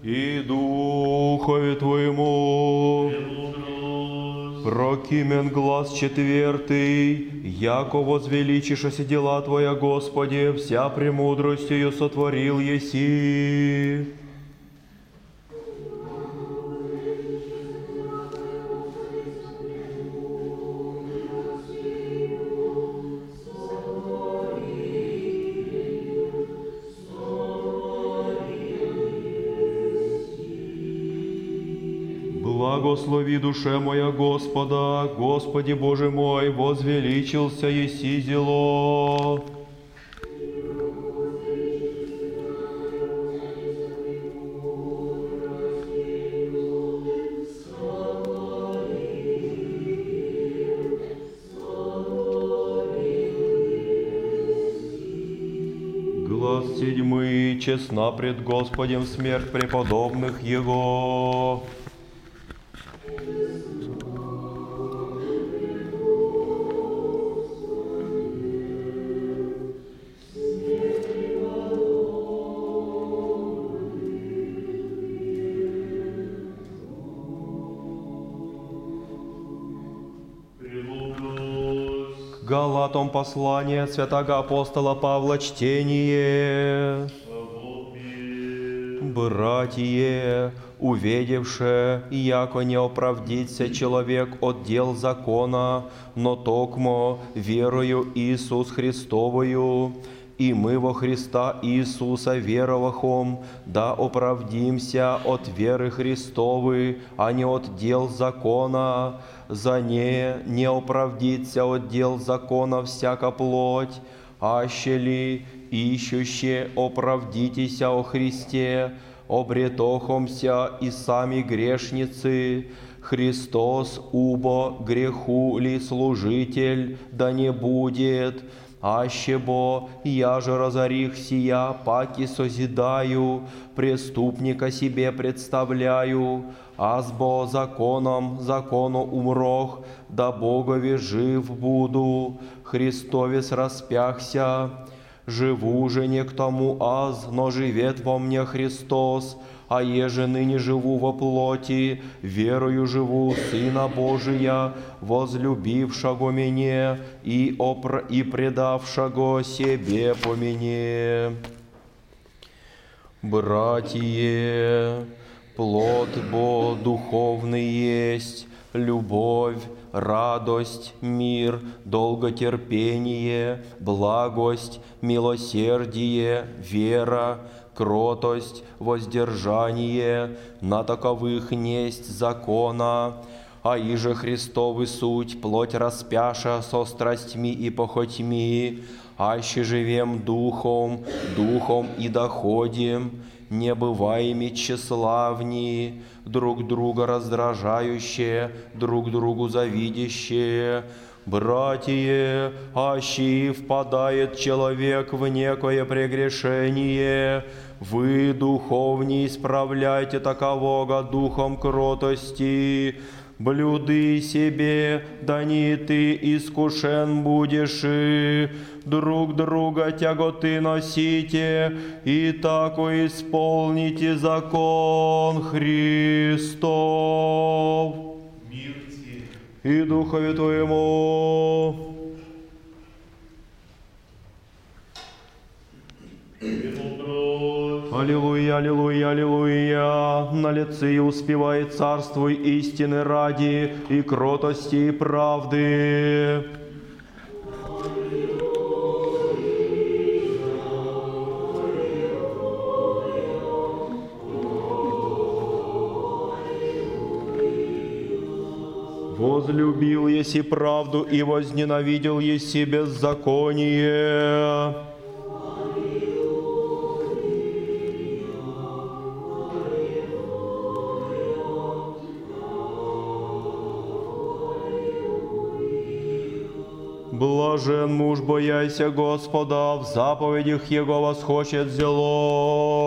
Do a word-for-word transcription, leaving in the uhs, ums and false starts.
и Духове Твоему. Прокимен глаз четвертый, яко возвеличишься дела Твоя, Господи, вся премудростью сотворил еси. Благослови душе моя Господа, Господи Боже мой, возвеличился еси зело. Глаз седьмый, честна пред Господем смерть преподобных Его. Галатам послание святого апостола Павла чтение. Братья, увидевше, яко не оправдится человек от дел закона, но токмо верою Иисус Христовою, и мы во Христа Иисуса веровахом, да оправдимся от веры Христовой, а не от дел закона. За не не оправдится от дел закона всяка плоть, аще ли ищуще оправдитеся о Христе, обретохомся и сами грешницы. Христос убо греху ли служитель, да не будет. Аще бо я же разорих сия, паки созидаю, преступника себе представляю, азбо законом, закону умрох, да Богови жив буду, Христовец распяхся. Живу же не к тому аз, но живет во мне Христос, а еже ныне живу во плоти, верою живу Сына Божия, возлюбившего меня и, опр... и предавшего себе по мне. Братья, плод Бо духовный есть, любовь, радость, мир, долготерпение, благость, милосердие, вера, кротость, воздержание, на таковых несть закона, а иже Христовы суть, плоть распяша со страстьми и похотьми, аще живем духом, духом и доходим, не бываеми тщеславни, друг друга раздражающие, друг другу завидящие. Братья, аще впадает человек в некое прегрешение, вы, духовни, исправляйте такового духом кротости, блюды себе, да не ты искушен будешь, и друг друга тяготы носите, и тако исполните закон Христов. Мир тебе и Духове Твоему. Аллилуйя, аллилуйя, аллилуйя, на лице и успевает царствуй истины ради и кротости и правды. Возлюбил еси правду и возненавидел еси беззаконие. Блажен муж, бояйся Господа, в заповедях Его восхочет зело.